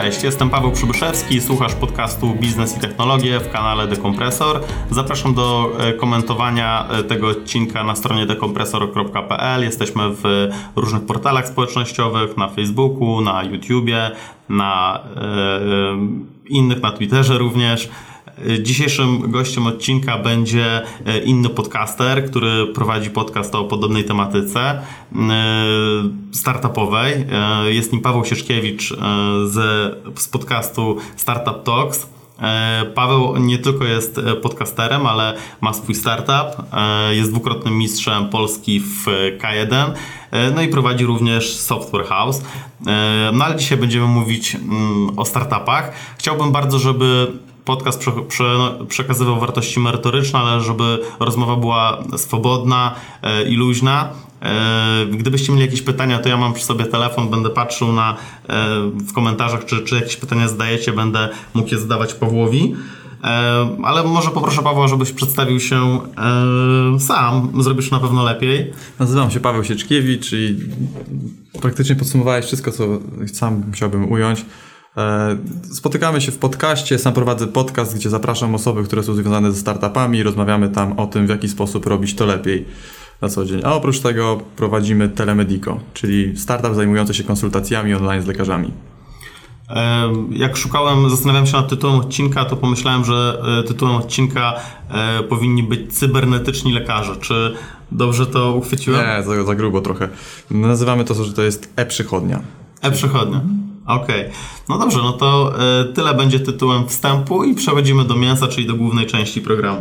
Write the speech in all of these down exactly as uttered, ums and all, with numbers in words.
Cześć, jestem Paweł Przybyszewski, słuchasz podcastu Biznes i Technologie w kanale Dekompresor. Zapraszam do komentowania tego odcinka na stronie dekompresor kropka p l. Jesteśmy w różnych portalach społecznościowych, na Facebooku, na YouTubie, na e, innych, na Twitterze również. Dzisiejszym gościem odcinka będzie inny podcaster, który prowadzi podcast o podobnej tematyce startupowej. Jest nim Paweł Sieczkiewicz z, z podcastu Startup Talks. Paweł nie tylko jest podcasterem, ale ma swój startup, jest dwukrotnym mistrzem Polski w K jeden, no i prowadzi również Software House. No ale dzisiaj będziemy mówić o startupach. Chciałbym bardzo, żeby podcast prze, prze, przekazywał wartości merytoryczne, ale żeby rozmowa była swobodna e, i luźna. E, gdybyście mieli jakieś pytania, to ja mam przy sobie telefon, będę patrzył na, e, w komentarzach, czy, czy jakieś pytania zadajecie, będę mógł je zadawać Pawłowi. E, ale może poproszę Pawła, żebyś przedstawił się e, sam, zrobisz na pewno lepiej. Nazywam się Paweł Sieczkiewicz i praktycznie podsumowałeś wszystko, co sam chciałbym ująć. Spotykamy się w podcaście, sam prowadzę podcast, gdzie zapraszam osoby, które są związane ze startupami i rozmawiamy tam o tym, w jaki sposób robić to lepiej na co dzień. A oprócz tego prowadzimy Telemedico, czyli startup zajmujący się konsultacjami online z lekarzami. Jak szukałem, zastanawiałem się nad tytułem odcinka, to pomyślałem, że tytułem odcinka powinni być cybernetyczni lekarze. Czy dobrze to uchwyciłem? Nie, za, za grubo trochę. Nazywamy to, że to jest e-przychodnia. E-przychodnia. Okej. Okay. No dobrze, no to y, tyle będzie tytułem wstępu i przechodzimy do mięsa, czyli do głównej części programu.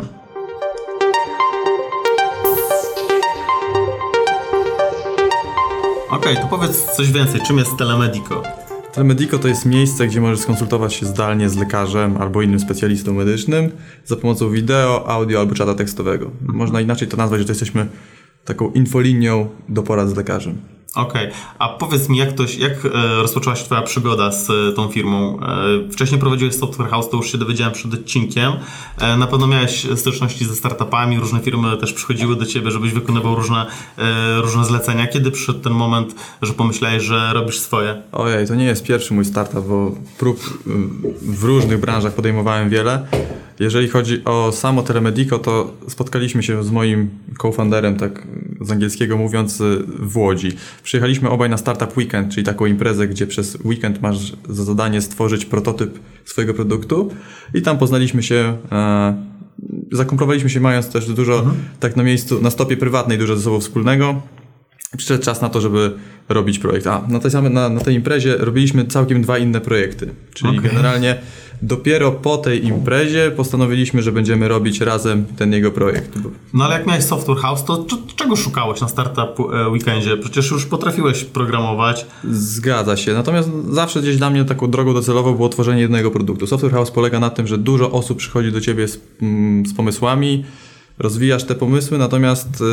Okej, okay, to powiedz coś więcej. Czym jest Telemedico? Telemedico to jest miejsce, gdzie możesz skonsultować się zdalnie z lekarzem albo innym specjalistą medycznym za pomocą wideo, audio albo czata tekstowego. Mhm. Można inaczej to nazwać, że to jesteśmy taką infolinią do porad z lekarzem. Okej, okay. A powiedz mi, jak, to, jak e, rozpoczęła się twoja przygoda z e, tą firmą? E, wcześniej prowadziłeś Software House, to już się dowiedziałem przed odcinkiem. E, na pewno miałeś styczności ze startupami, różne firmy też przychodziły do ciebie, żebyś wykonywał różne, e, różne zlecenia. Kiedy przyszedł ten moment, że pomyślałeś, że robisz swoje? Ojej, to nie jest pierwszy mój startup, bo prób w różnych branżach podejmowałem wiele. Jeżeli chodzi o samo Telemedico, to spotkaliśmy się z moim co-founderem, tak z angielskiego mówiąc, w Łodzi. Przyjechaliśmy obaj na Startup Weekend, czyli taką imprezę, gdzie przez weekend masz za zadanie stworzyć prototyp swojego produktu i tam poznaliśmy się, e, zakumplowaliśmy się mając też dużo, mhm. tak na miejscu, na stopie prywatnej dużo ze sobą wspólnego. Przyszedł czas na to, żeby robić projekt. A na tej, samej, na, na tej imprezie robiliśmy całkiem dwa inne projekty, czyli okay. generalnie dopiero po tej imprezie postanowiliśmy, że będziemy robić razem ten jego projekt. No ale jak miałeś Software House, to czego szukałeś na Startup Weekendzie? Przecież już potrafiłeś programować. Zgadza się. Natomiast zawsze gdzieś dla mnie taką drogą docelową było tworzenie jednego produktu. Software House polega na tym, że dużo osób przychodzi do ciebie z, z pomysłami, rozwijasz te pomysły, natomiast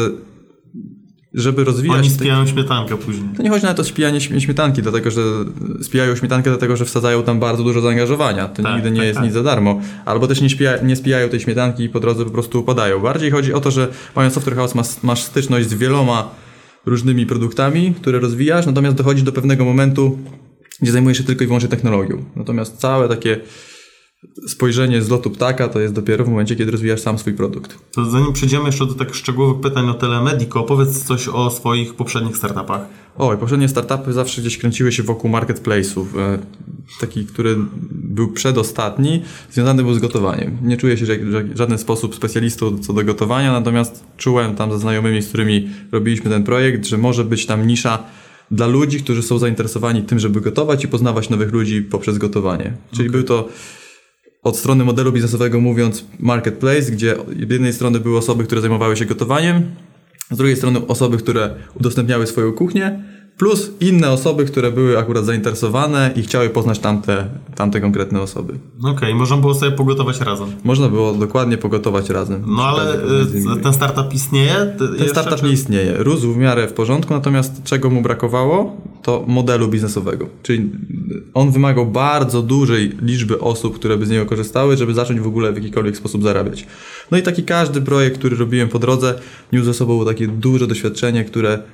żeby rozwijać... Oni spijają te... śmietankę później. To nie chodzi na to spijanie śmietanki, dlatego że spijają śmietankę dlatego, że wsadzają tam bardzo dużo zaangażowania. To tak, nigdy nie tak, jest tak. nic za darmo. Albo też nie, spija, nie spijają tej śmietanki i po drodze po prostu upadają. Bardziej chodzi o to, że mając Software House masz, masz styczność z wieloma różnymi produktami, które rozwijasz, natomiast dochodzi do pewnego momentu, gdzie zajmujesz się tylko i wyłącznie technologią. Natomiast całe takie spojrzenie z lotu ptaka to jest dopiero w momencie, kiedy rozwijasz sam swój produkt. To zanim przejdziemy jeszcze do takich szczegółowych pytań o Telemedico, powiedz coś o swoich poprzednich startupach. Oj, poprzednie startupy zawsze gdzieś kręciły się wokół marketplace'ów. Taki, który był przedostatni, związany był z gotowaniem. Nie czuję się w żaden sposób specjalistą co do gotowania, natomiast czułem tam ze znajomymi, z którymi robiliśmy ten projekt, że może być tam nisza dla ludzi, którzy są zainteresowani tym, żeby gotować i poznawać nowych ludzi poprzez gotowanie. Czyli okay. był to od strony modelu biznesowego mówiąc marketplace, gdzie z jednej strony były osoby, które zajmowały się gotowaniem, z drugiej strony osoby, które udostępniały swoją kuchnię, plus inne osoby, które były akurat zainteresowane i chciały poznać tamte, tamte konkretne osoby. Okej, okay, można było sobie pogotować razem. Można było dokładnie pogotować razem. No ale ten startup istnieje? Ten startup czy... nie istnieje. Rósł w miarę w porządku, natomiast czego mu brakowało, to modelu biznesowego. Czyli on wymagał bardzo dużej liczby osób, które by z niego korzystały, żeby zacząć w ogóle w jakikolwiek sposób zarabiać. No i taki każdy projekt, który robiłem po drodze, niósł ze sobą takie duże doświadczenie, które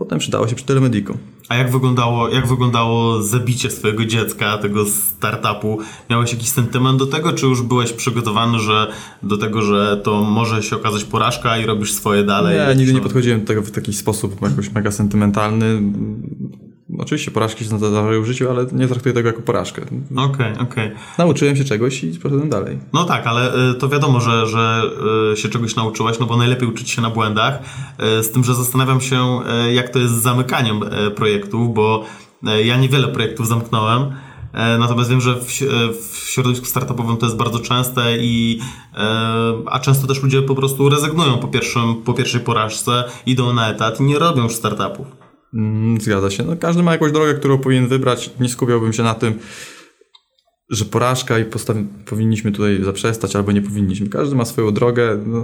Potem przydało się przy Telemedico. A jak wyglądało, jak wyglądało zabicie swojego dziecka, tego startupu? Miałeś jakiś sentyment do tego, czy już byłeś przygotowany że do tego, że to może się okazać porażka i robisz swoje dalej? Nie, nigdy nie podchodziłem do tego w taki sposób jakoś mega sentymentalny. Oczywiście porażki się zdarzają w życiu, ale nie traktuję tego jako porażkę. Okej, okay, okej. Okay. Nauczyłem się czegoś i poszedłem dalej. No tak, ale y, to wiadomo, że, że y, się czegoś nauczyłeś, no bo najlepiej uczyć się na błędach. Y, z tym, że zastanawiam się, y, jak to jest z zamykaniem y, projektów, bo y, ja niewiele projektów zamknąłem. Y, natomiast wiem, że w, w środowisku startupowym to jest bardzo częste i y, a często też ludzie po prostu rezygnują po, pierwszym, po pierwszej porażce, idą na etat i nie robią już startupów. Zgadza się. No, każdy ma jakąś drogę, którą powinien wybrać. Nie skupiałbym się na tym, że porażka i postawi- powinniśmy tutaj zaprzestać albo nie powinniśmy. Każdy ma swoją drogę. No.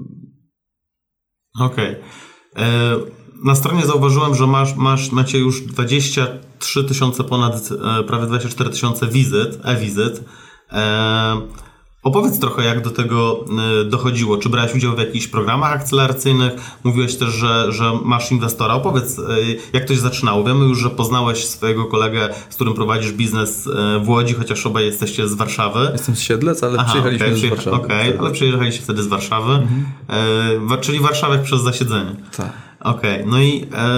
Okej. Okay. Na stronie zauważyłem, że masz, masz, macie już dwadzieścia trzy tysiące ponad, prawie dwadzieścia cztery tysiące wizyt, e-wizyt. E- Opowiedz trochę, jak do tego dochodziło. Czy brałeś udział w jakichś programach akceleracyjnych? Mówiłeś też, że, że masz inwestora. Opowiedz, jak to się zaczynało. Wiemy już, że poznałeś swojego kolegę, z którym prowadzisz biznes w Łodzi, chociaż obaj jesteście z Warszawy. Jestem z Siedlec, ale Aha, przyjechaliśmy okay, z Warszawy. Okej, okay, ale przyjechaliście wtedy z Warszawy, mhm. e, czyli Warszawek przez zasiedzenie. Tak. Okej, okay, no i e,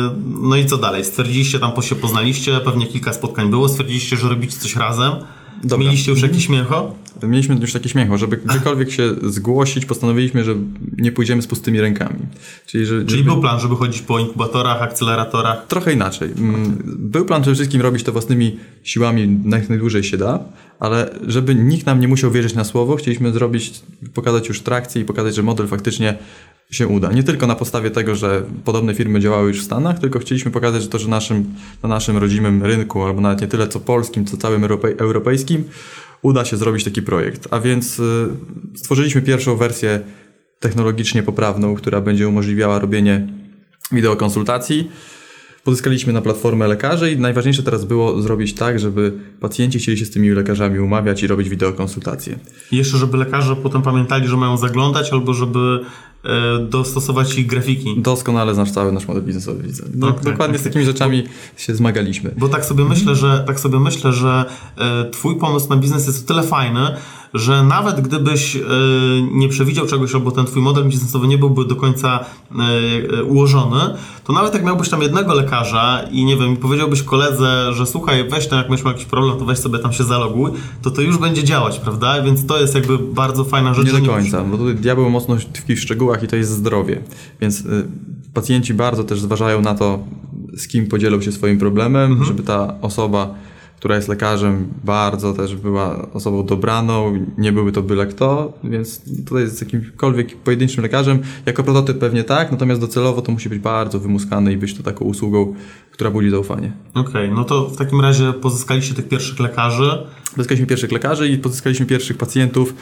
no i co dalej? Stwierdziliście, tam się poznaliście, pewnie kilka spotkań było, stwierdziliście, że robicie coś razem. Dobra. Mieliście już jakieś śmiecho? Mieliśmy już takie śmiecho, żeby gdziekolwiek się zgłosić, postanowiliśmy, że nie pójdziemy z pustymi rękami. Czyli, że, Czyli żeby... był plan, żeby chodzić po inkubatorach, akceleratorach? Trochę inaczej. Był plan przede wszystkim robić to własnymi siłami jak najdłużej się da, ale żeby nikt nam nie musiał wierzyć na słowo, chcieliśmy zrobić, pokazać już trakcję i pokazać, że model faktycznie się uda. Nie tylko na podstawie tego, że podobne firmy działały już w Stanach, tylko chcieliśmy pokazać, że to, że naszym, na naszym rodzimym rynku, albo nawet nie tyle co polskim, co całym europej, europejskim, uda się zrobić taki projekt. A więc y, stworzyliśmy pierwszą wersję technologicznie poprawną, która będzie umożliwiała robienie wideokonsultacji. Pozyskaliśmy na platformę lekarzy i najważniejsze teraz było zrobić tak, żeby pacjenci chcieli się z tymi lekarzami umawiać i robić wideokonsultacje. I jeszcze, żeby lekarze potem pamiętali, że mają zaglądać, albo żeby e, dostosować ich grafiki. Doskonale znasz cały nasz model biznesowy, widzę. No, okay, dokładnie okay. Z takimi rzeczami bo, się zmagaliśmy. Bo tak sobie myślę, że, tak sobie myślę, że e, twój pomysł na biznes jest o tyle fajny, że nawet gdybyś y, nie przewidział czegoś, albo ten twój model biznesowy nie byłby do końca y, y, ułożony, to nawet jak miałbyś tam jednego lekarza i nie wiem, powiedziałbyś koledze, że słuchaj, weź tam, jak masz jakiś problem, to weź sobie tam się zaloguj, to to już będzie działać, prawda? Więc to jest jakby bardzo fajna rzecz. Nie do końca, bo tutaj diabeł mocno tkwi w szczegółach i to jest zdrowie. Więc y, pacjenci bardzo też zważają na to, z kim podzielą się swoim problemem, mhm. żeby ta osoba, która jest lekarzem, bardzo też była osobą dobraną, nie byłby to byle kto, więc tutaj z jakimkolwiek pojedynczym lekarzem, jako prototyp pewnie tak, natomiast docelowo to musi być bardzo wymuskane i być to taką usługą, która budzi zaufanie. Okej, okay, no to w takim razie pozyskaliście tych pierwszych lekarzy? Pozyskaliśmy pierwszych lekarzy i pozyskaliśmy pierwszych pacjentów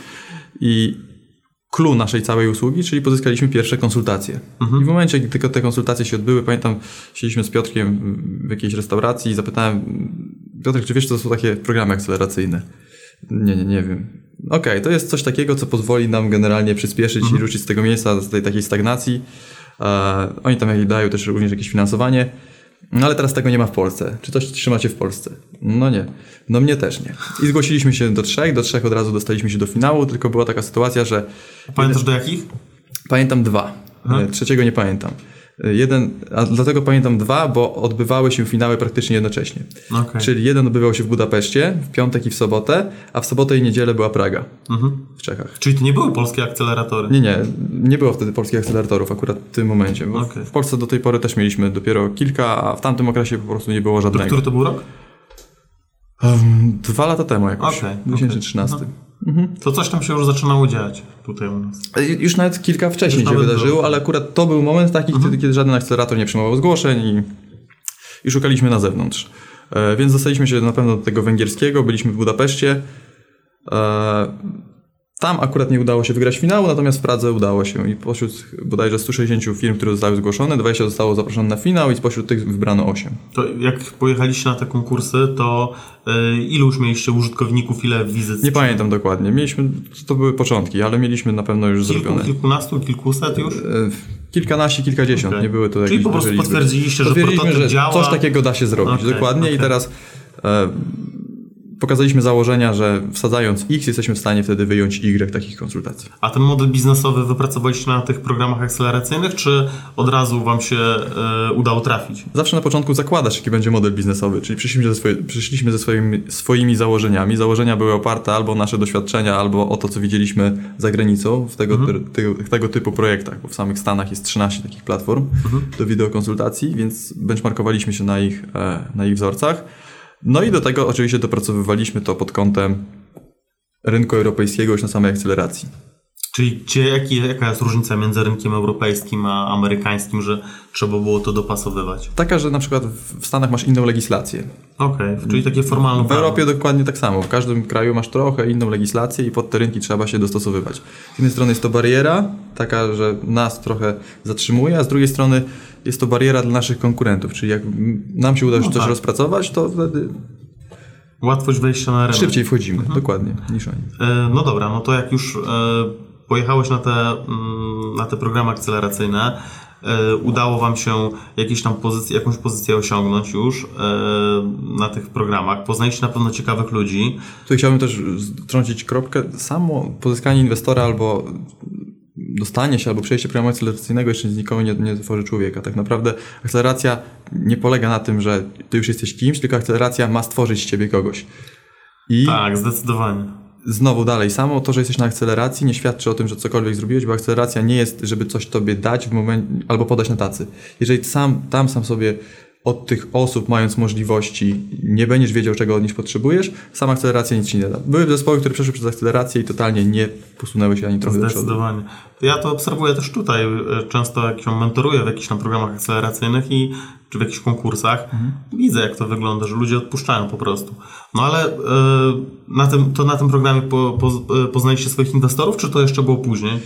i clue naszej całej usługi, czyli pozyskaliśmy pierwsze konsultacje. Mhm. I w momencie, gdy tylko te konsultacje się odbyły, pamiętam, siedzieliśmy z Piotrkiem w jakiejś restauracji i zapytałem: Piotrek, czy wiesz, co to są takie programy akceleracyjne? Nie, nie, nie wiem. Okej, okay, to jest coś takiego, co pozwoli nam generalnie przyspieszyć mhm. i ruszyć z tego miejsca, z tej takiej stagnacji. E, oni tam dają też również jakieś finansowanie. No ale teraz tego nie ma w Polsce. Czy coś trzymacie w Polsce? No nie. No mnie też nie. I zgłosiliśmy się do trzech. Do trzech od razu dostaliśmy się do finału, tylko była taka sytuacja, że... Pamiętasz do jakich? Pamiętam dwa. Aha. Trzeciego nie pamiętam. Jeden, a dlatego pamiętam dwa, bo odbywały się finały praktycznie jednocześnie. Okay. Czyli jeden odbywał się w Budapeszcie w piątek i w sobotę, a w sobotę i niedzielę była Praga mhm. w Czechach. Czyli to nie były polskie akceleratory? Nie, nie. Nie było wtedy polskich akceleratorów akurat w tym momencie. Bo okay. W Polsce do tej pory też mieliśmy dopiero kilka, a w tamtym okresie po prostu nie było żadnego. To który to był rok? Um, dwa lata temu jakoś. Okay, dwa tysiące trzynasty. Okay. Mhm. To coś tam się już zaczynało dziać tutaj u nas. Już nawet kilka wcześniej już się wydarzyło, było. Ale akurat to był moment taki, mhm. kiedy, kiedy żaden akcelerator nie przyjmował zgłoszeń i, i szukaliśmy na zewnątrz. E, więc dostaliśmy się na pewno do tego węgierskiego, byliśmy w Budapeszcie. E, tam akurat nie udało się wygrać finału, natomiast w Pradze udało się i pośród bodajże stu sześćdziesięciu firm, które zostały zgłoszone, dwadzieścia zostało zaproszone na finał i spośród tych wybrano osiem. To jak pojechaliście na te konkursy, to yy, ilu już mieliście użytkowników, ile wizyt? Nie pamiętam dokładnie. Mieliśmy, to były początki, ale mieliśmy na pewno już Kilku, zrobione. Kilkunastu, kilkuset już? kilkanaście, kilkadziesiąt, okay. nie były to jakieś Czyli po prostu liczby. potwierdziliście, że prototyp że działa. coś takiego da się zrobić, okay, dokładnie okay. I teraz e, pokazaliśmy założenia, że wsadzając X jesteśmy w stanie wtedy wyjąć Y takich konsultacji. A ten model biznesowy wypracowaliście na tych programach akceleracyjnych, czy od razu wam się y, udało trafić? Zawsze na początku zakładasz, jaki będzie model biznesowy, czyli przyszliśmy ze, swoje, przyszliśmy ze swoimi, swoimi założeniami. Założenia były oparte albo o nasze doświadczenia, albo o to, co widzieliśmy za granicą w tego, mhm. ty, tego, tego typu projektach, bo w samych Stanach jest trzynaście takich platform mhm. do wideokonsultacji, więc benchmarkowaliśmy się na ich, na ich wzorcach. No i do tego oczywiście dopracowywaliśmy to pod kątem rynku europejskiego już na samej akceleracji. Czyli gdzie, jaki, jaka jest różnica między rynkiem europejskim a amerykańskim, że trzeba było to dopasowywać? Taka, że na przykład w Stanach masz inną legislację. Okej, okay, czyli takie formalne. W Europie dokładnie tak samo. W każdym kraju masz trochę inną legislację i pod te rynki trzeba się dostosowywać. Z jednej strony jest to bariera, taka, że nas trochę zatrzymuje, a z drugiej strony jest to bariera dla naszych konkurentów. Czyli jak nam się uda już no coś tak. rozpracować, to wtedy łatwość wejścia na rynek. Szybciej wchodzimy, mhm. dokładnie, niż oni. E, no dobra, no to jak już e, pojechałeś na te, mm, na te programy akceleracyjne, e, udało wam się jakieś tam pozycję, jakąś pozycję osiągnąć już e, na tych programach. Poznaliście na pewno ciekawych ludzi. Tu chciałbym też wtrącić kropkę. Samo pozyskanie inwestora albo dostanie się albo przejście programu akceleracyjnego jeszcze z nikogo nie, nie tworzy człowieka. Tak naprawdę akceleracja nie polega na tym, że ty już jesteś kimś, tylko akceleracja ma stworzyć z ciebie kogoś. I tak, zdecydowanie. Znowu dalej, samo to, że jesteś na akceleracji nie świadczy o tym, że cokolwiek zrobiłeś, bo akceleracja nie jest, żeby coś tobie dać w momencie, albo podać na tacy. Jeżeli sam, tam sam sobie od tych osób, mając możliwości, nie będziesz wiedział, czego od nich potrzebujesz, sama akceleracja nic ci nie da. Były zespoły, które przeszły przez akcelerację i totalnie nie posunęły się ani trochę do przodu. Zdecydowanie. Ja to obserwuję też tutaj. Często jak się mentoruję w jakichś tam programach akceleracyjnych i czy w jakichś konkursach, mhm. widzę, jak to wygląda, że ludzie odpuszczają po prostu. No ale yy, na tym, to na tym programie po, po, poznaliście swoich inwestorów, czy to jeszcze było później?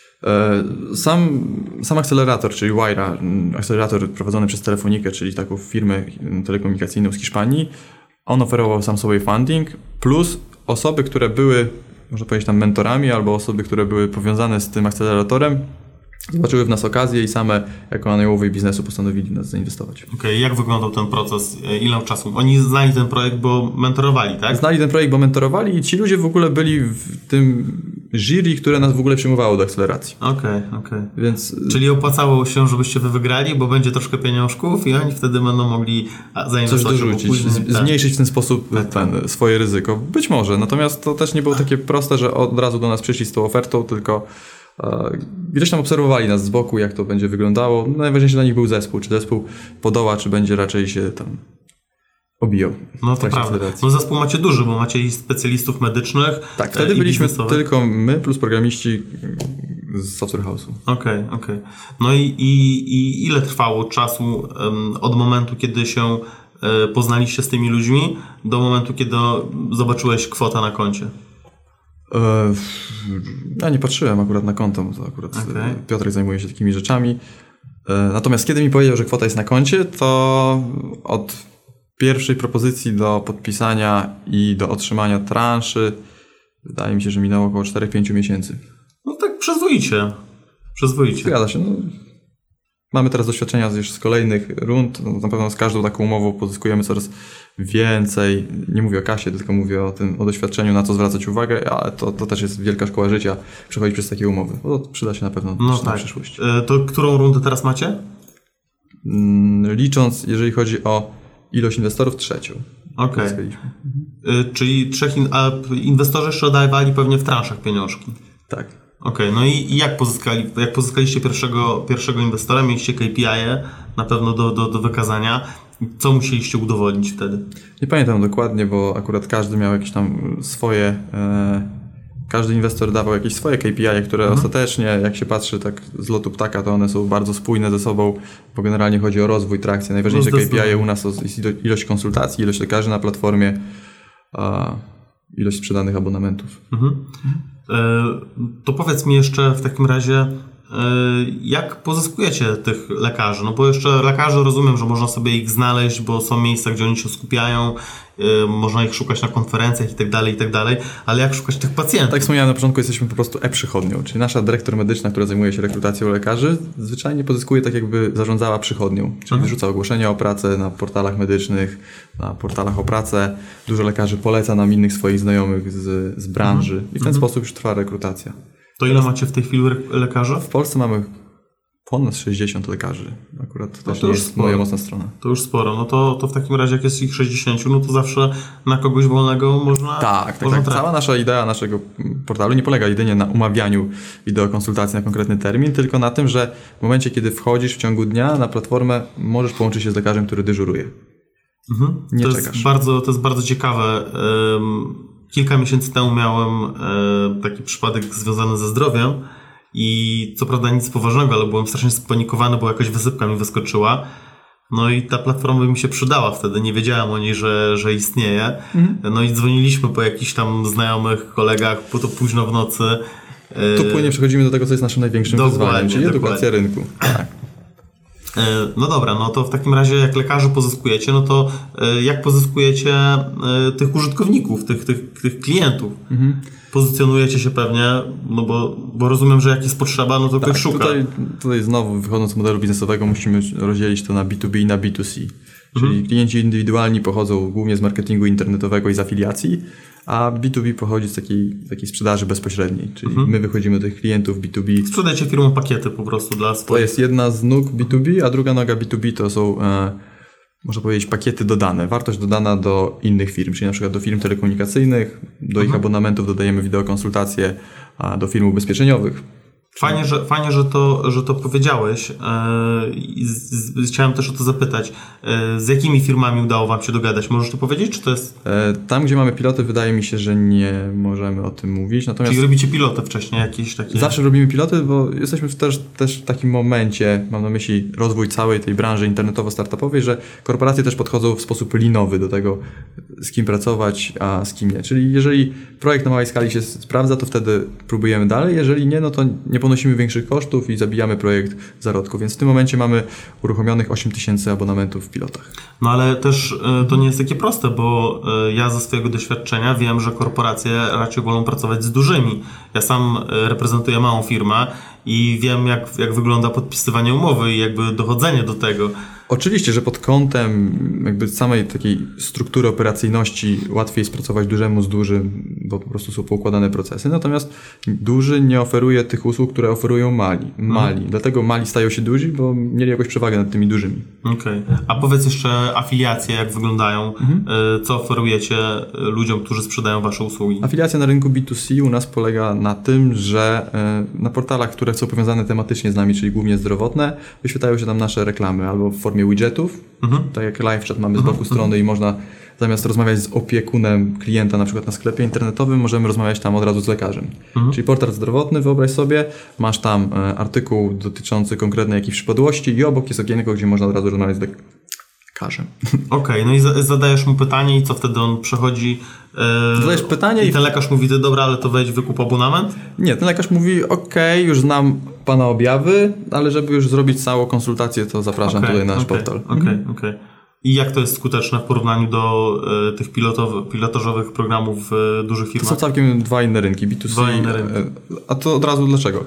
Sam, sam akcelerator, czyli Wayra, akcelerator prowadzony przez Telefonikę, czyli taką firmę telekomunikacyjną z Hiszpanii, on oferował sam sobie funding, plus osoby, które były, można powiedzieć tam mentorami, albo osoby, które były powiązane z tym akceleratorem, zobaczyły w nas okazję i same jako aniołowie biznesu postanowili nas zainwestować. Okej, okay, jak wyglądał ten proces? Ile czasu? Oni znali ten projekt, bo mentorowali, tak? Znali ten projekt, bo mentorowali i ci ludzie w ogóle byli w tym jury, które nas w ogóle przyjmowało do akceleracji. Okej, okay, okej. Okay. Więc... Czyli opłacało się, żebyście wy wygrali, bo będzie troszkę pieniążków i oni wtedy będą mogli zainwestować. Coś dorzucić, później, z- tak. zmniejszyć w ten sposób tak, ten, tak. swoje ryzyko. Być może, natomiast to też nie było takie proste, że od razu do nas przyszli z tą ofertą, tylko gdzieś tam obserwowali nas z boku, jak to będzie wyglądało. Najważniejszy dla nich był zespół. Czy zespół podoła, czy będzie raczej się tam obijał. No to prawda. No zespół macie duży, bo macie i specjalistów medycznych. Tak, wtedy byliśmy tylko my plus programiści z Software House'u. Okej, okay, okej. Okay. No i, i, i ile trwało czasu um, od momentu, kiedy się um, poznaliście z tymi ludźmi, do momentu, kiedy zobaczyłeś kwotę na koncie? Ja nie patrzyłem akurat na konto, bo to akurat okay. Piotrek zajmuje się takimi rzeczami. Natomiast kiedy mi powiedział, że kwota jest na koncie, to od pierwszej propozycji do podpisania i do otrzymania transzy wydaje mi się, że minęło około cztery pięć miesięcy. No tak przyzwoicie. Przyzwoicie. Zgadza się. No. Mamy teraz doświadczenia już z kolejnych rund. No, na pewno z każdą taką umową pozyskujemy coraz więcej. Nie mówię o kasie, tylko mówię o tym, o doświadczeniu, na co zwracać uwagę, ale to, to też jest wielka szkoła życia, przechodzić przez takie umowy. Bo to przyda się na pewno no na tak. przyszłość. To którą rundę teraz macie? Licząc, jeżeli chodzi o ilość inwestorów, trzecią. Okej. Okay. Czyli trzech in- a inwestorzy jeszcze dawali pewnie w transzach pieniążki. Tak. Okej, okay, no i, i jak pozyskali, jak pozyskaliście pierwszego, pierwszego inwestora, mieliście K P I-e na pewno do, do, do wykazania. Co musieliście udowodnić wtedy? Nie pamiętam dokładnie, bo akurat każdy miał jakieś tam swoje, e, każdy inwestor dawał jakieś swoje K P I, które mhm. ostatecznie, jak się patrzy tak z lotu ptaka, to one są bardzo spójne ze sobą, bo generalnie chodzi o rozwój, trakcję. Najważniejsze no K P I u nas to jest ilość konsultacji, ilość lekarzy na platformie, a ilość sprzedanych abonamentów. Mhm. To powiedz mi jeszcze w takim razie, jak pozyskujecie tych lekarzy? No bo jeszcze lekarzy rozumiem, że można sobie ich znaleźć, bo są miejsca, gdzie oni się skupiają, można ich szukać na konferencjach i tak dalej, i tak dalej, ale jak szukać tych pacjentów? Tak jak wspomniałem na początku, jesteśmy po prostu e-przychodnią, czyli nasza dyrektor medyczna, która zajmuje się rekrutacją lekarzy, zwyczajnie pozyskuje tak jakby zarządzała przychodnią, czyli mhm. wyrzuca ogłoszenia o pracę na portalach medycznych, na portalach o pracę, dużo lekarzy poleca nam innych swoich znajomych z, z branży mhm. i w ten mhm. sposób już trwa rekrutacja. To ile macie w tej chwili lekarzy? W Polsce mamy ponad sześćdziesiąt lekarzy. Akurat to no też to nie już jest sporo. moja mocna strona. To już sporo. No to, to w takim razie jak jest ich sześćdziesiąt, no to zawsze na kogoś wolnego można Tak, tak, można tak. Cała nasza idea naszego portalu nie polega jedynie na umawianiu wideokonsultacji na konkretny termin, tylko na tym, że w momencie, kiedy wchodzisz w ciągu dnia na platformę, możesz połączyć się z lekarzem, który dyżuruje. Mhm. Nie to czekasz. Jest bardzo, to jest bardzo ciekawe. Kilka miesięcy temu miałem taki przypadek związany ze zdrowiem i co prawda nic poważnego, ale byłem strasznie spanikowany, bo jakaś wysypka mi wyskoczyła. No i ta platforma by mi się przydała wtedy, nie wiedziałem o niej, że, że istnieje. Mhm. No i dzwoniliśmy po jakichś tam znajomych, kolegach, po to późno w nocy. Tu płynnie przechodzimy do tego, co jest naszym największym dokładnie, wyzwaniem, czyli dokładnie. edukacja rynku. Tak. No dobra, no to w takim razie jak lekarzy pozyskujecie, no to jak pozyskujecie tych użytkowników, tych, tych, tych klientów? Mhm. Pozycjonujecie się pewnie, no bo, bo rozumiem, że jak jest potrzeba, no to tak, ktoś szuka. Tutaj, tutaj znowu wychodząc z modelu biznesowego musimy rozdzielić to na B dwa B i na B dwa C. Czyli mhm. klienci indywidualni pochodzą głównie z marketingu internetowego i z afiliacji, a B dwa B pochodzi z takiej, takiej sprzedaży bezpośredniej, czyli mhm. my wychodzimy do tych klientów B dwa B. Sprzedajcie firmom pakiety po prostu dla swoich. To jest jedna z nóg B dwa B, a druga noga B dwa B to są, e, można powiedzieć, pakiety dodane, wartość dodana do innych firm, czyli na przykład do firm telekomunikacyjnych, do mhm. ich abonamentów dodajemy wideokonsultacje, a do firm ubezpieczeniowych. Fajnie, że, fajnie, że to, że to powiedziałeś. Yy, z, z, chciałem też o to zapytać. Yy, z jakimi firmami udało Wam się dogadać? Możesz to powiedzieć, czy to jest... E, tam, gdzie mamy piloty, wydaje mi się, że nie możemy o tym mówić. Natomiast czyli robicie piloty wcześniej jakieś takie... Zawsze robimy piloty, bo jesteśmy też, też w takim momencie, mam na myśli rozwój całej tej branży internetowo-startupowej, że korporacje też podchodzą w sposób linowy do tego, z kim pracować, a z kim nie. Czyli jeżeli projekt na małej skali się sprawdza, to wtedy próbujemy dalej. Jeżeli nie, no to nie ponosimy większych kosztów i zabijamy projekt w zarodku. Więc w tym momencie mamy uruchomionych osiem tysięcy abonamentów w pilotach. No ale też y, to nie jest takie proste, bo y, ja ze swojego doświadczenia wiem, że korporacje raczej wolą pracować z dużymi. Ja sam y, reprezentuję małą firmę i wiem, jak, jak wygląda podpisywanie umowy i jakby dochodzenie do tego. Oczywiście, że pod kątem jakby samej takiej struktury operacyjności łatwiej jest pracować dużemu z dużym, bo po prostu są poukładane procesy. Natomiast duży nie oferuje tych usług, które oferują mali. mali. Mhm. Dlatego mali stają się duzi, bo mieli jakąś przewagę nad tymi dużymi. Okej. Okay. A powiedz jeszcze afiliacje, jak wyglądają? Mhm. Co oferujecie ludziom, którzy sprzedają Wasze usługi? Afiliacja na rynku B dwa C u nas polega na tym, że na portalach, które są powiązane tematycznie z nami, czyli głównie zdrowotne, wyświetlają się tam nasze reklamy albo w formie widgetów, mhm. tak jak live chat mamy z boku mhm. strony i można zamiast rozmawiać z opiekunem klienta na przykład na sklepie internetowym, możemy rozmawiać tam od razu z lekarzem. Mhm. Czyli portal zdrowotny, wyobraź sobie, masz tam e, artykuł dotyczący konkretnej jakiejś przypadłości i obok jest okienko, gdzie można od razu rozmawiać z lekarzem. Okej, okay, no i za- zadajesz mu pytanie i co wtedy on przechodzi? Yy, Zadajesz pytanie i ten lekarz mówi, ty dobra, ale to wejdź, wykup abonament? Nie, ten lekarz mówi, okej, okay, już znam pana objawy, ale żeby już zrobić całą konsultację, to zapraszam okay, tutaj na nasz okay, portal. Okej, okay, okej. Okay. I jak to jest skuteczne w porównaniu do y, tych pilotow- pilotażowych programów w y, dużych firmach? To są całkiem dwa inne rynki, B dwa C. Dwa inne rynki. A to od razu dlaczego?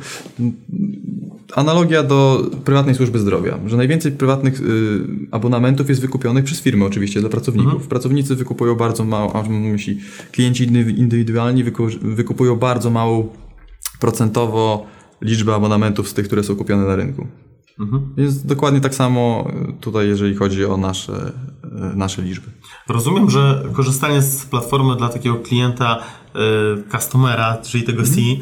Analogia do prywatnej służby zdrowia, że najwięcej prywatnych y, abonamentów jest wykupionych przez firmy oczywiście dla pracowników. Mhm. Pracownicy wykupują bardzo mało, a mam na myśli klienci indywidualni wyku- wykupują bardzo małą procentowo liczbę abonamentów z tych, które są kupione na rynku. Mhm. Jest dokładnie tak samo tutaj, jeżeli chodzi o nasze, nasze liczby. Rozumiem, że korzystanie z platformy dla takiego klienta, y, customera, czyli tego mhm. C, y,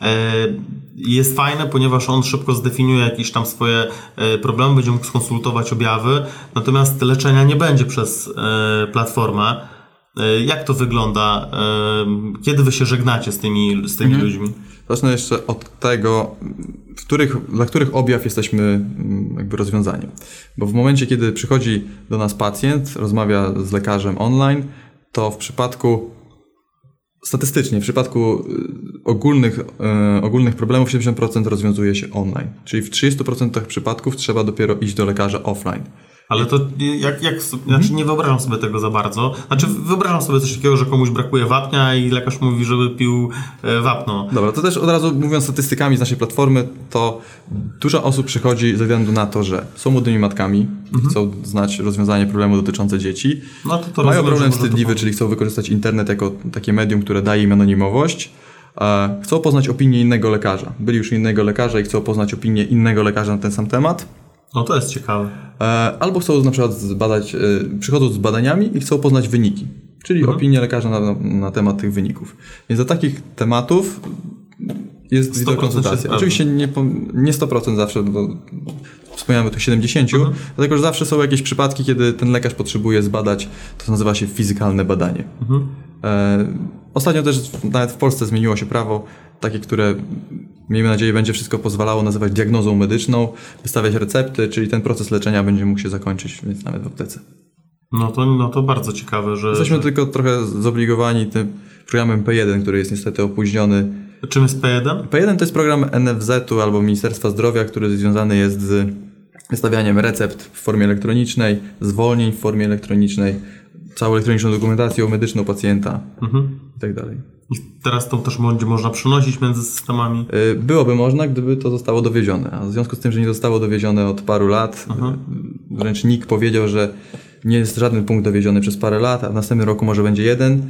jest fajne, ponieważ on szybko zdefiniuje jakieś tam swoje y, problemy, będzie mógł skonsultować objawy, natomiast leczenia nie będzie przez y, platformę. Y, jak to wygląda? Y, kiedy wy się żegnacie z tymi, z tymi mhm. ludźmi? Zacznę jeszcze od tego, w których, dla których objaw jesteśmy jakby rozwiązaniem. Bo w momencie, kiedy przychodzi do nas pacjent, rozmawia z lekarzem online, to w przypadku statystycznie w przypadku ogólnych, e, ogólnych problemów siedemdziesiąt procent rozwiązuje się online. Czyli w trzydzieści procent przypadków trzeba dopiero iść do lekarza offline. Ale to jak, jak znaczy nie wyobrażam sobie tego za bardzo. Znaczy wyobrażam sobie coś takiego, że komuś brakuje wapnia i lekarz mówi, żeby pił wapno. Dobra, to też od razu mówiąc statystykami z naszej platformy, to dużo osób przychodzi ze względu na to, że są młodymi matkami, mhm. chcą znać rozwiązanie problemu dotyczące dzieci, no to to mają rozumiem, problem wstydliwy, czyli chcą wykorzystać internet jako takie medium, które daje im anonimowość. E, chcą poznać opinię innego lekarza. Byli już innego lekarza i chcą poznać opinię innego lekarza na ten sam temat. No to jest ciekawe. Albo chcą na przykład zbadać, przychodzą z badaniami i chcą poznać wyniki, czyli mhm. opinię lekarza na, na temat tych wyników. Więc do takich tematów jest wideokonsultacja. Oczywiście nie, nie sto procent zawsze, bo wspomniałem o tych siedemdziesiąt procent, mhm. dlatego że zawsze są jakieś przypadki, kiedy ten lekarz potrzebuje zbadać, to nazywa się fizykalne badanie. Mhm. E, ostatnio też nawet w Polsce zmieniło się prawo, takie, które miejmy nadzieję będzie wszystko pozwalało nazywać diagnozą medyczną, wystawiać recepty, czyli ten proces leczenia będzie mógł się zakończyć, więc nawet w aptece. No to, no to bardzo ciekawe, że... Jesteśmy że... tylko trochę zobligowani tym programem P jeden, który jest niestety opóźniony. Czym jest P jeden? P jeden to jest program N F Z-u albo Ministerstwa Zdrowia, który związany jest z wystawianiem recept w formie elektronicznej, zwolnień w formie elektronicznej, całą elektroniczną dokumentacją medyczną pacjenta mhm. i tak dalej. I teraz to też będzie można przenosić między systemami? Byłoby można, gdyby to zostało dowiezione, a w związku z tym, że nie zostało dowiezione od paru lat, aha. wręcz N I K powiedział, że nie jest żaden punkt dowieziony przez parę lat, a w następnym roku może będzie jeden,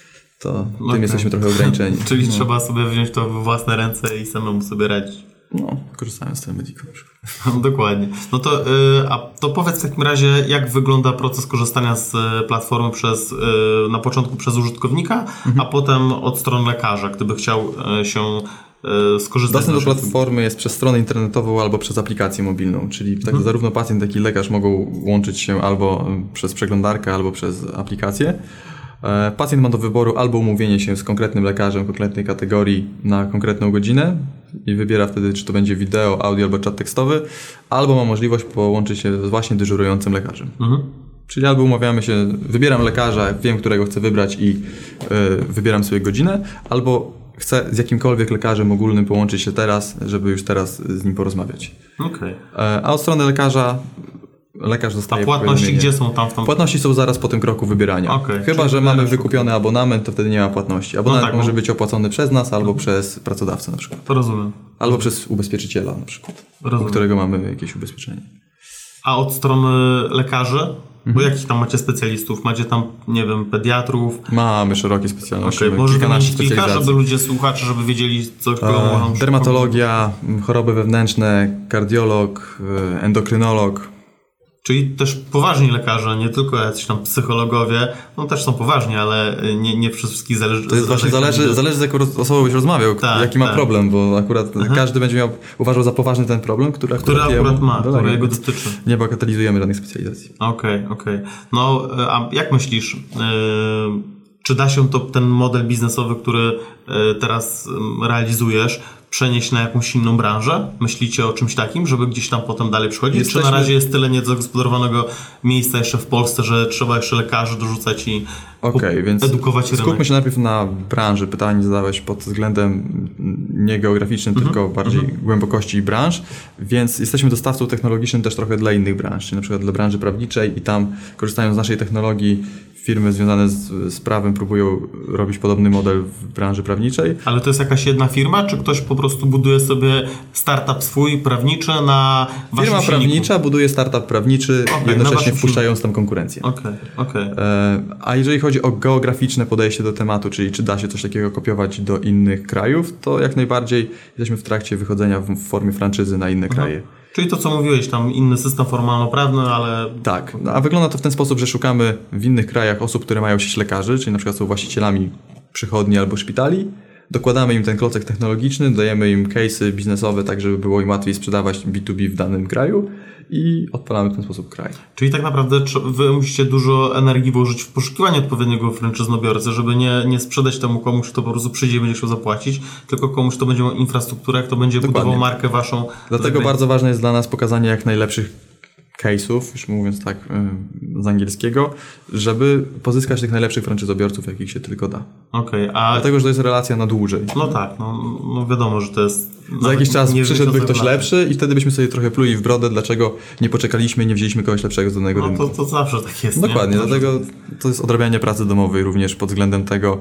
to tym okay. jesteśmy trochę ograniczeni. Czyli no. trzeba sobie wziąć to w własne ręce i samemu sobie radzić. No, korzystając z telemediku. Dokładnie. No to, yy, a to powiedz w takim razie, jak wygląda proces korzystania z platformy przez, yy, na początku przez użytkownika, mhm. a potem od strony lekarza, gdyby chciał yy, się yy, skorzystać. Dostęp do platformy jest przez stronę internetową albo przez aplikację mobilną, czyli tak mhm. zarówno pacjent, jak i lekarz mogą łączyć się albo przez przeglądarkę, albo przez aplikację. Pacjent ma do wyboru albo umówienie się z konkretnym lekarzem konkretnej kategorii na konkretną godzinę i wybiera wtedy, czy to będzie wideo, audio albo czat tekstowy, albo ma możliwość połączyć się z właśnie dyżurującym lekarzem. Mhm. Czyli albo umawiamy się, wybieram lekarza, wiem, którego chcę wybrać i yy, wybieram sobie godzinę, albo chcę z jakimkolwiek lekarzem ogólnym połączyć się teraz, żeby już teraz z nim porozmawiać. Okay. A od strony lekarza lekarz dostaje A płatności gdzie są tam w tą... Płatności są zaraz po tym kroku wybierania. Okay, Chyba, że mamy wykupiony szukam. abonament, to wtedy nie ma płatności. Abonament no tak, może no. być opłacony przez nas albo no. przez pracodawcę na przykład. To rozumiem. Albo rozumiem. przez ubezpieczyciela na przykład, rozumiem. u którego mamy jakieś ubezpieczenie. A od strony lekarzy? Mhm. Bo jakich tam macie specjalistów? Macie tam, nie wiem, pediatrów? Mamy szerokie specjalności. Okay, może wymienić kilka, żeby ludzie, słuchacze, żeby wiedzieli, co kogo e, mogą... Dermatologia, choroby wewnętrzne, kardiolog, endokrynolog. Czyli też poważni lekarze, nie tylko jacyś tam psychologowie, no też są poważni, ale nie, nie przez wszystkich zależy... To jest właśnie zależy, zależy z jaką osobą byś rozmawiał, tak, jaki ma tak. problem, bo akurat Aha. każdy będzie miał, uważał za poważny ten problem, który akurat, który akurat ma, dolega, który jego dotyczy. Nie bagatelizujemy żadnych specjalizacji. Okej, okay, okej. Okay. No, a jak myślisz, yy, czy da się to, ten model biznesowy, który yy, teraz yy, realizujesz, przenieść na jakąś inną branżę? Myślicie o czymś takim, żeby gdzieś tam potem dalej przychodzić? Jesteśmy... Czy na razie jest tyle niezagospodarowanego miejsca jeszcze w Polsce, że trzeba jeszcze lekarzy dorzucać i okay, więc edukować rynek? Skupmy się najpierw na branży. Pytanie zadałeś pod względem nie geograficznym, mm-hmm. tylko bardziej mm-hmm. głębokości branż, więc jesteśmy dostawcą technologicznym też trochę dla innych branż, czyli na przykład dla branży prawniczej i tam korzystając z naszej technologii firmy związane z, z prawem próbują robić podobny model w branży prawniczej. Ale to jest jakaś jedna firma, czy ktoś po prostu buduje sobie startup swój prawniczy na waszym Firma silniku? prawnicza buduje startup prawniczy, okay, jednocześnie wpuszczając tam konkurencję. Okay, okay. E, a jeżeli chodzi o geograficzne podejście do tematu, czyli czy da się coś takiego kopiować do innych krajów, to jak najbardziej jesteśmy w trakcie wychodzenia w, w formie franczyzy na inne Aha. kraje. Czyli to, co mówiłeś, tam inny system formalno-prawny, ale... Tak, a wygląda to w ten sposób, że szukamy w innych krajach osób, które mają sieć lekarzy, czyli na przykład są właścicielami przychodni albo szpitali, dokładamy im ten klocek technologiczny, dajemy im case'y biznesowe, tak żeby było im łatwiej sprzedawać B dwa B w danym kraju i odpalamy w ten sposób kraj. Czyli tak naprawdę wy musicie dużo energii włożyć w poszukiwanie odpowiedniego franczyznodbiorcy, żeby nie, nie sprzedać temu komuś, kto po prostu przyjdzie i będzie chciał zapłacić, tylko komuś, kto będzie miał infrastrukturę, kto będzie Dokładnie. budował markę waszą. Dlatego bardzo ważne jest dla nas pokazanie jak najlepszych case'ów, już mówiąc tak z angielskiego, żeby pozyskać tych najlepszych franczyzobiorców, jakich się tylko da. Okej, okay, a... Dlatego, że to jest relacja na dłużej. No tak, no, no wiadomo, że to jest... Za jakiś czas przyszedłby ktoś lepszy i wtedy byśmy sobie trochę pluli w brodę, dlaczego nie poczekaliśmy, nie wzięliśmy kogoś lepszego z danego no, rynku. To, to zawsze tak jest. Dokładnie, nie? dlatego to jest odrabianie pracy domowej również pod względem tego,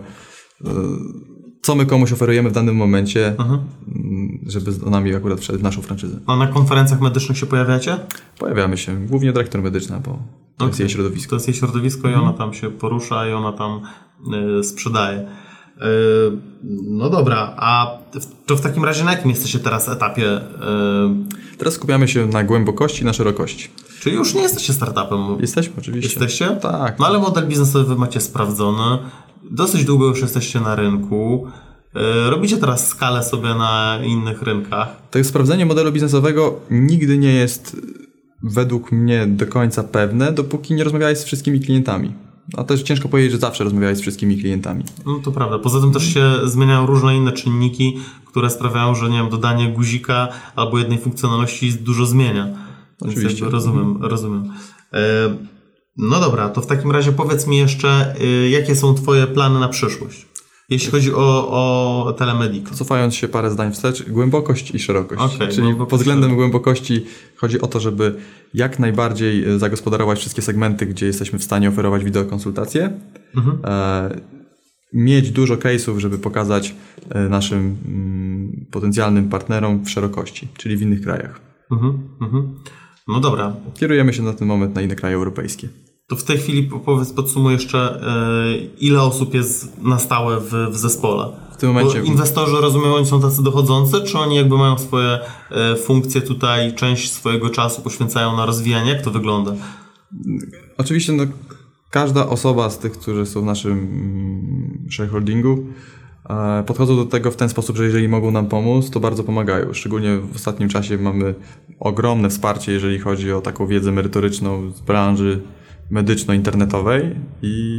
co my komuś oferujemy w danym momencie, mhm. żeby z nami akurat wszedł w naszą franczyzę. A na konferencjach medycznych się pojawiacie? Pojawiamy się, głównie dyrektor medyczna, bo to okay. jest jej środowisko. To jest jej środowisko mhm. i ona tam się porusza i ona tam y, sprzedaje. Y, no dobra, a w, to w takim razie na jakim jesteście teraz etapie? Y... Teraz skupiamy się na głębokości i na szerokości. Czyli już nie jesteście startupem? Jesteśmy oczywiście. Jesteście? Tak. No ale model biznesowy wy macie sprawdzony. Dosyć długo już jesteście na rynku. Robicie teraz skalę sobie na innych rynkach. To sprawdzenie modelu biznesowego nigdy nie jest według mnie do końca pewne, dopóki nie rozmawiałeś z wszystkimi klientami. A też ciężko powiedzieć, że zawsze rozmawiałeś z wszystkimi klientami. No to prawda. Poza tym też się zmieniają różne inne czynniki, które sprawiają, że nie wiem, dodanie guzika albo jednej funkcjonalności dużo zmienia. Oczywiście. Rozumiem, rozumiem. No dobra, to w takim razie powiedz mi jeszcze, jakie są twoje plany na przyszłość? Jeśli chodzi o, o telemedico. Cofając się parę zdań wstecz, głębokość i szerokość. Okay, Czyli pod względem głębokości chodzi o to, żeby jak najbardziej zagospodarować wszystkie segmenty, gdzie jesteśmy w stanie oferować wideokonsultacje. Mhm. E, mieć dużo case'ów, żeby pokazać naszym mm, potencjalnym partnerom w szerokości, czyli w innych krajach. Mhm, mhm. No dobra. Kierujemy się na ten moment na inne kraje europejskie. To w tej chwili powiedz, podsumuj jeszcze, yy, ile osób jest na stałe w, w zespole? W tym momencie... Bo inwestorzy, rozumiem, oni są tacy dochodzący, czy oni jakby mają swoje yy, funkcje tutaj, część swojego czasu poświęcają na rozwijanie? Jak to wygląda? Oczywiście no, każda osoba z tych, którzy są w naszym mm, shareholdingu, e, podchodzą do tego w ten sposób, że jeżeli mogą nam pomóc, to bardzo pomagają. Szczególnie w ostatnim czasie mamy ogromne wsparcie, jeżeli chodzi o taką wiedzę merytoryczną z branży medyczno-internetowej i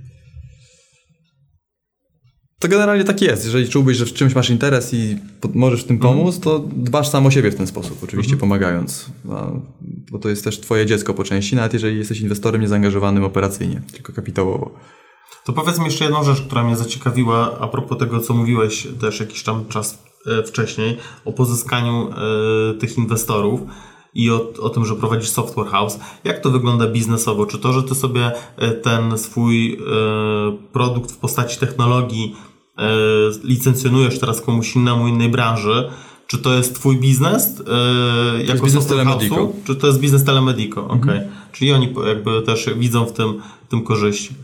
to generalnie tak jest. Jeżeli czułbyś, że w czymś masz interes i możesz w tym pomóc, to dbasz sam o siebie w ten sposób, oczywiście mhm. pomagając. No, bo to jest też twoje dziecko po części, nawet jeżeli jesteś inwestorem niezaangażowanym operacyjnie, tylko kapitałowo. To powiedz mi jeszcze jedną rzecz, która mnie zaciekawiła a propos tego, co mówiłeś też jakiś tam czas wcześniej o pozyskaniu y, tych inwestorów. I o, o tym, że prowadzisz software house. Jak to wygląda biznesowo? Czy to, że ty sobie ten swój y, produkt w postaci technologii y, licencjonujesz teraz komuś innemu, innej branży, czy to jest twój biznes y, jako biznes software house'u? Czy to jest biznes telemedico? Mhm. Okay. Czyli oni jakby też widzą w tym, w tym korzyści.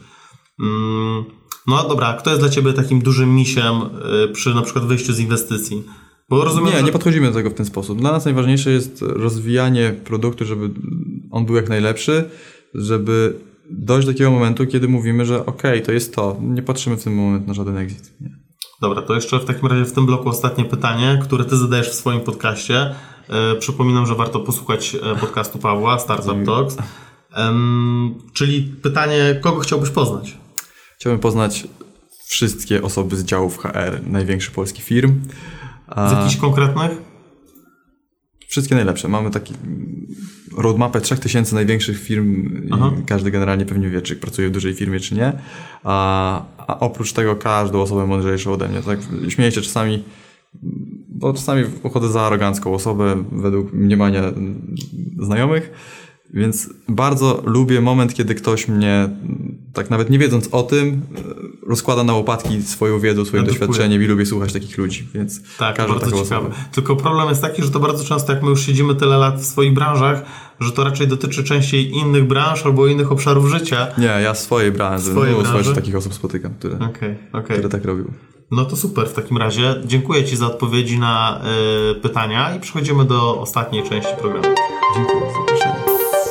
Mm, no dobra, kto jest dla ciebie takim dużym misiem y, przy na przykład wyjściu z inwestycji? Bo rozumiem, nie, że... nie podchodzimy do tego w ten sposób. Dla nas najważniejsze jest rozwijanie produktu, żeby on był jak najlepszy, żeby dojść do takiego momentu, kiedy mówimy, że okej, okay, to jest to. Nie patrzymy w tym momencie na żaden exit. Nie. Dobra, to jeszcze w takim razie w tym bloku ostatnie pytanie, które ty zadajesz w swoim podcaście. E, przypominam, że warto posłuchać podcastu Pawła, Startup Talks. E, czyli pytanie, kogo chciałbyś poznać? Chciałbym poznać wszystkie osoby z działów H R największych polskich firm. Z jakichś konkretnych? Wszystkie najlepsze. Mamy taki roadmapę trzech tysięcy największych firm Aha. i każdy generalnie pewnie wie, czy pracuje w dużej firmie, czy nie. A, a oprócz tego każdą osobę mądrzejszą ode mnie. Tak śmieję się czasami, bo czasami uchodzę za arogancką osobę według mniemania znajomych, więc bardzo lubię moment, kiedy ktoś mnie, tak nawet nie wiedząc o tym, rozkłada na łopatki swoją wiedzę, swoim Edukuję. doświadczeniem i lubię słuchać takich ludzi, więc tak, każda bardzo taka ciekawe. osoba. Tylko problem jest taki, że to bardzo często, jak my już siedzimy tyle lat w swoich branżach, że to raczej dotyczy częściej innych branż albo innych obszarów życia. Nie, ja swojej branży, swojej no, branży? takich osób spotykam, które, okay, okay. które tak robią. No to super w takim razie. Dziękuję Ci za odpowiedzi na y, pytania i przechodzimy do ostatniej części programu. Dziękuję za zaproszenie.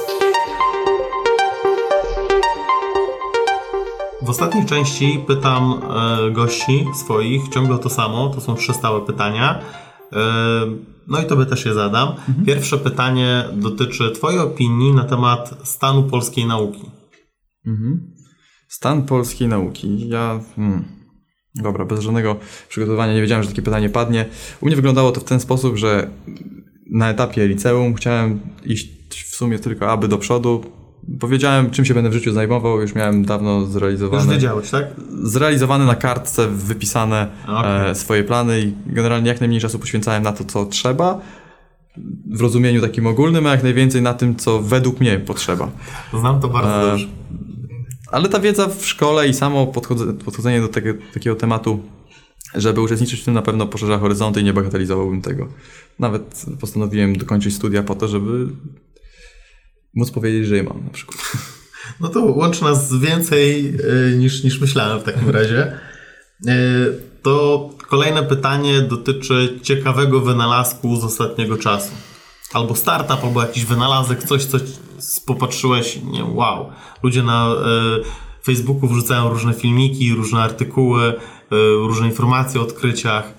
W ostatniej części pytam y, gości swoich ciągle o to samo. To są trzy stałe pytania. Y, no i Tobie też je zadam. Mhm. Pierwsze pytanie dotyczy Twojej opinii na temat stanu polskiej nauki. Mhm. Stan polskiej nauki. Ja... Hmm. Dobra, bez żadnego przygotowania nie wiedziałem, że takie pytanie padnie. U mnie wyglądało to w ten sposób, że na etapie liceum chciałem iść w sumie tylko aby do przodu. Powiedziałem, czym się będę w życiu zajmował, już miałem dawno zrealizowane. Już wiedziałeś, tak? Zrealizowane na kartce, wypisane okay. e, swoje plany i generalnie jak najmniej czasu poświęcałem na to, co trzeba, w rozumieniu takim ogólnym, a jak najwięcej na tym, co według mnie potrzeba. Znam to bardzo e, dobrze. Ale ta wiedza w szkole i samo podchodze, podchodzenie do tego, takiego tematu, żeby uczestniczyć w tym, na pewno poszerza horyzonty i nie bagatelizowałbym tego. Nawet postanowiłem dokończyć studia po to, żeby móc powiedzieć, że je mam na przykład. No to łączy nas więcej y, niż, niż myślałem w takim razie. Y, to kolejne pytanie dotyczy ciekawego wynalazku z ostatniego czasu. Albo startup, albo jakiś wynalazek, coś, co popatrzyłeś, nie, wow. Ludzie na y, Facebooku wrzucają różne filmiki, różne artykuły, y, różne informacje o odkryciach.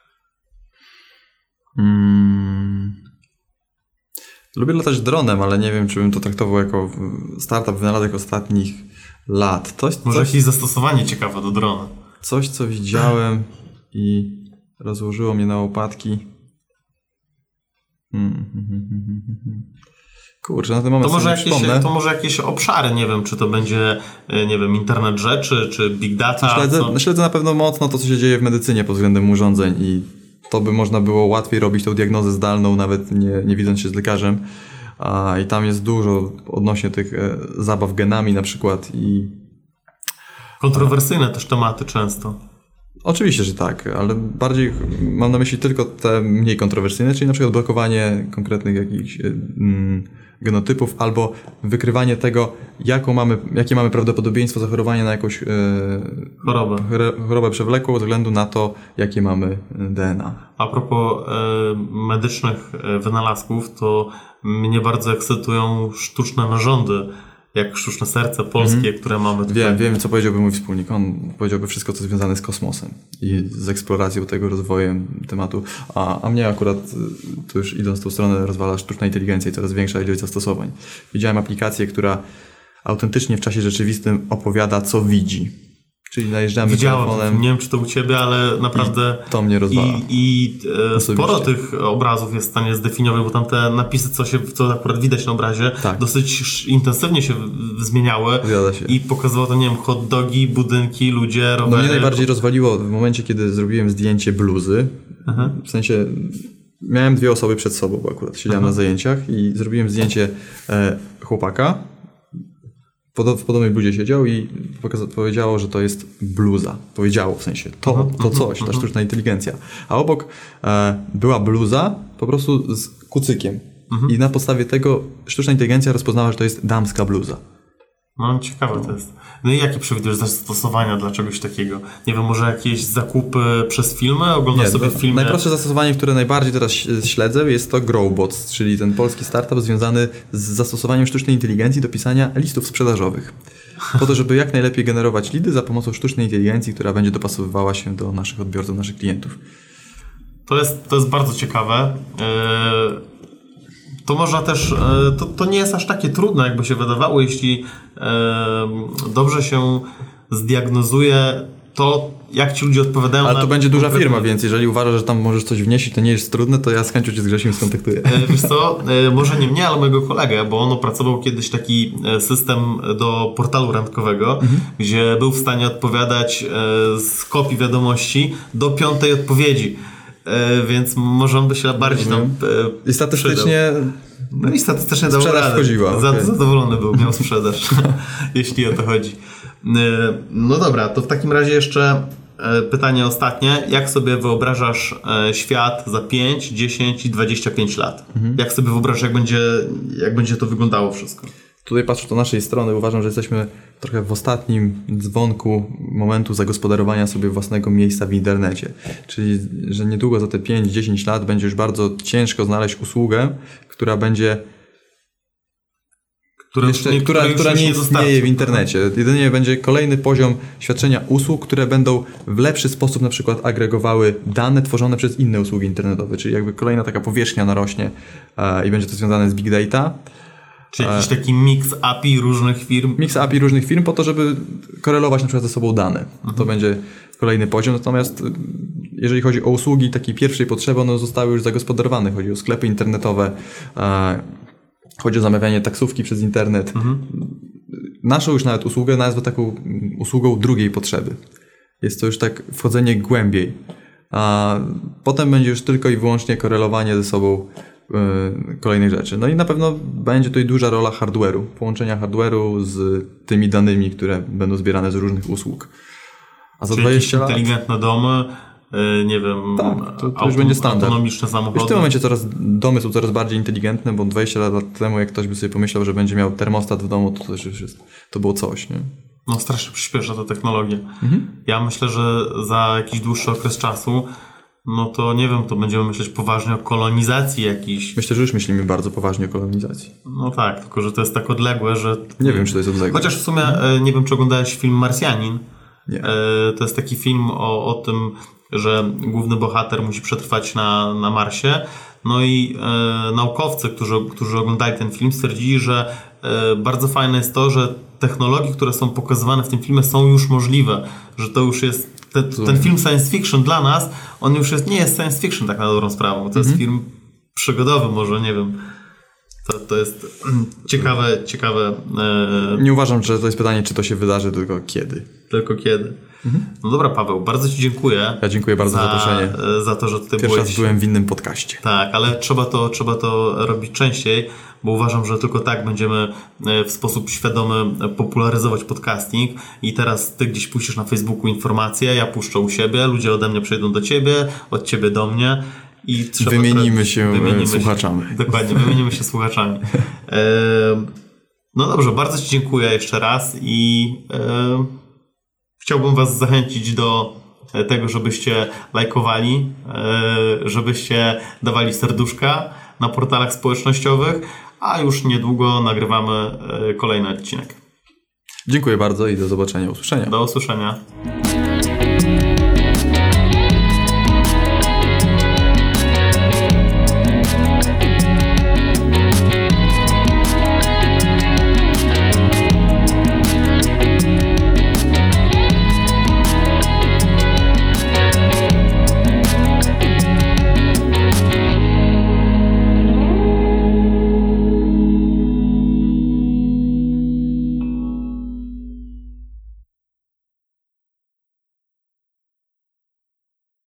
Hmm. Lubię latać dronem, ale nie wiem, czy bym to traktował jako startup, wynalazek ostatnich lat. Coś, Może coś, jakieś zastosowanie ciekawe do drona. Coś, co widziałem i rozłożyło mnie na łopatki. Hmm, hmm, hmm, hmm, hmm. Kurczę, na ten moment to może, sobie jakieś, to może jakieś obszary, nie wiem, czy to będzie, nie wiem, internet rzeczy, czy big data. Śledzę, co? śledzę na pewno mocno to, co się dzieje w medycynie pod względem urządzeń i to by można było łatwiej robić tą diagnozę zdalną, nawet nie, nie widząc się z lekarzem. A, I tam jest dużo odnośnie tych e, zabaw genami na przykład i... Kontrowersyjne też tematy często. Oczywiście, że tak, ale bardziej mam na myśli tylko te mniej kontrowersyjne, czyli na przykład blokowanie konkretnych jakichś mm, genotypów albo wykrywanie tego, jaką mamy, jakie mamy prawdopodobieństwo zachorowania na jakąś e, chorobę. chorobę przewlekłą ze względu na to, jakie mamy D N A. A propos e, medycznych wynalazków, to mnie bardzo ekscytują sztuczne narządy, jak sztuczne serce polskie, mm. które mamy tutaj. Wiem, wiem, co powiedziałby mój wspólnik. On powiedziałby wszystko, co związane z kosmosem i z eksploracją tego, rozwojem tematu. A, a mnie akurat, tu już idąc w tą stronę, rozwala sztuczna inteligencja i coraz większa ilość zastosowań. Widziałem aplikację, która autentycznie w czasie rzeczywistym opowiada, co widzi. Czyli najeżdżamy Widziałem, telefonem. Nie wiem, czy to u Ciebie, ale naprawdę... I to mnie rozwala. I, i e, sporo tych obrazów jest w stanie zdefiniować, bo tam te napisy, co, się, co akurat widać na obrazie, tak. dosyć intensywnie się zmieniały. Zgadza się. I pokazywało to, nie wiem, hot dogi, budynki, ludzie, rowery. No mnie najbardziej rozwaliło w momencie, kiedy zrobiłem zdjęcie bluzy. Aha. W sensie... Miałem dwie osoby przed sobą, bo akurat siedziałem Aha. na zajęciach i zrobiłem zdjęcie e, chłopaka. W podobnej bluzie siedział i powiedziało, że to jest bluza. Powiedziało w sensie to, to coś, ta sztuczna inteligencja. A obok e, była bluza po prostu z kucykiem. Mhm. I na podstawie tego sztuczna inteligencja rozpoznała, że to jest damska bluza. No ciekawe to jest. No i jakie przewidujesz zastosowania dla czegoś takiego? Nie wiem, może jakieś zakupy przez filmy? Oglądasz sobie filmy? Najprostsze zastosowanie, które najbardziej teraz śledzę, jest to Growbots, czyli ten polski startup związany z zastosowaniem sztucznej inteligencji do pisania listów sprzedażowych. Po to, żeby jak najlepiej generować lidy za pomocą sztucznej inteligencji, która będzie dopasowywała się do naszych odbiorców, naszych klientów. To jest, to jest bardzo ciekawe. Yy... To można też, to, to nie jest aż takie trudne, jakby się wydawało, jeśli e, dobrze się zdiagnozuje to, jak ci ludzie odpowiadają. Ale na to będzie duża konkretne... firma, więc jeżeli uważasz, że tam możesz coś wnieść i to nie jest trudne, to ja z chęcią cię z Grzesiem skontaktuję. E, wiesz co, e, może nie mnie, ale mojego kolegę, bo on opracował kiedyś taki system do portalu randkowego, mhm. gdzie był w stanie odpowiadać e, z kopii wiadomości do piątej odpowiedzi. E, więc może on by się bardziej tam e, I statystycznie przydał. No i statystycznie dał sprzedaż radę. wchodziła. Za, okay. Zadowolony był, miał sprzedaż, jeśli o to chodzi. E, no dobra, to w takim razie jeszcze e, pytanie ostatnie. Jak sobie wyobrażasz e, świat za pięć, dziesięć i dwadzieścia pięć lat? Mhm. Jak sobie wyobrażasz, jak będzie, jak będzie to wyglądało wszystko? Tutaj patrząc do naszej strony, uważam, że jesteśmy trochę w ostatnim dzwonku momentu zagospodarowania sobie własnego miejsca w internecie. Czyli, że niedługo za te pięć dziesięć lat będzie już bardzo ciężko znaleźć usługę, która będzie Które jeszcze, nie, która, które która nie nie istnieje w internecie. Jedynie będzie kolejny poziom świadczenia usług, które będą w lepszy sposób na przykład agregowały dane tworzone przez inne usługi internetowe. Czyli jakby kolejna taka powierzchnia narośnie e, i będzie to związane z big data. Czy jakiś taki mix A P I różnych firm? Mix A P I różnych firm po to, żeby korelować na przykład ze sobą dane. Mhm. To będzie kolejny poziom. Natomiast jeżeli chodzi o usługi takiej pierwszej potrzeby, one zostały już zagospodarowane. Chodzi o sklepy internetowe, e, chodzi o zamawianie taksówki przez internet. Mhm. Naszą już nawet usługę nazwę taką usługą drugiej potrzeby. Jest to już tak wchodzenie głębiej. A potem będzie już tylko i wyłącznie korelowanie ze sobą y, kolejnych rzeczy. No i na pewno będzie tutaj duża rola hardware'u, połączenia hardware'u z tymi danymi, które będą zbierane z różnych usług. A za Czyli dwadzieścia lat... inteligentne domy, y, nie wiem, tak, to, to auto, już będzie standard. autonomiczne samochody. Już w tym momencie coraz, domy są coraz bardziej inteligentne, bo dwadzieścia lat temu jak ktoś by sobie pomyślał, że będzie miał termostat w domu, to też już jest, to było coś, nie? No strasznie przyspiesza ta technologia. Mhm. Ja myślę, że za jakiś dłuższy okres czasu, no to nie wiem, to będziemy myśleć poważnie o kolonizacji jakiejś. Myślę, że już myślimy bardzo poważnie o kolonizacji. No tak, tylko że to jest tak odległe, że... Nie wiem, czy to jest odległe. Chociaż w sumie nie wiem, czy oglądałeś film Marsjanin. Nie. To jest taki film o, o tym, że główny bohater musi przetrwać na, na Marsie. No i e, naukowcy, którzy, którzy oglądali ten film, stwierdzili, że e, bardzo fajne jest to, że technologie, które są pokazywane w tym filmie, są już możliwe. Że to już jest... Te, ten film science fiction dla nas, on już jest, nie jest science fiction tak na dobrą sprawę. To mhm. jest film przygodowy może, nie wiem. To, to jest ciekawe, ciekawe... E... Nie uważam, że to jest pytanie, czy to się wydarzy, tylko kiedy. Tylko kiedy. Mhm. No dobra, Paweł, bardzo Ci dziękuję. Ja dziękuję bardzo za, za zaproszenie. Za to, że tutaj Pierwszy byłeś. raz byłem w innym podcaście. Tak, ale trzeba to, trzeba to robić częściej, bo uważam, że tylko tak będziemy w sposób świadomy popularyzować podcasting i teraz Ty gdzieś puścisz na Facebooku informacje, ja puszczę u siebie, ludzie ode mnie przejdą do Ciebie, od Ciebie do mnie. I trzeba wymienimy się wymienimy słuchaczami. Się, dokładnie, wymienimy się słuchaczami. E, no dobrze, bardzo Ci dziękuję jeszcze raz i e, chciałbym Was zachęcić do tego, żebyście lajkowali, e, żebyście dawali serduszka na portalach społecznościowych, a już niedługo nagrywamy e, kolejny odcinek. Dziękuję bardzo i do zobaczenia, usłyszenia. Do usłyszenia.